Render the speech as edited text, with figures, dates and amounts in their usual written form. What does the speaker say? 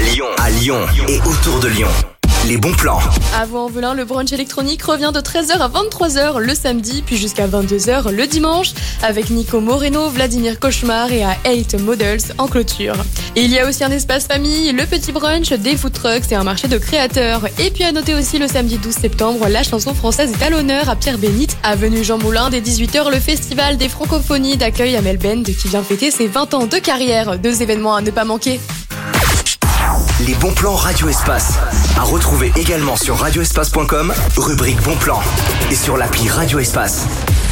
Lyon et autour de Lyon. Les bons plans. À Vaux-en-Velin, le brunch électronique revient de 13h à 23h le samedi, puis jusqu'à 22h le dimanche, avec Nico Moreno, Vladimir Cauchemar et à 8 Models en clôture. Et il y a aussi un espace famille, le petit brunch, des food trucks et un marché de créateurs. Et puis à noter aussi le samedi 12 septembre, la chanson française est à l'honneur à Pierre-Bénite, avenue Jean Moulin, dès 18h, le festival des francophonies d'accueil à Melbend qui vient fêter ses 20 ans de carrière. 2 événements à ne pas manquer. Les bons plans Radio Espace. À retrouver également sur radioespace.com, rubrique bons plans. Et sur l'appli Radio Espace.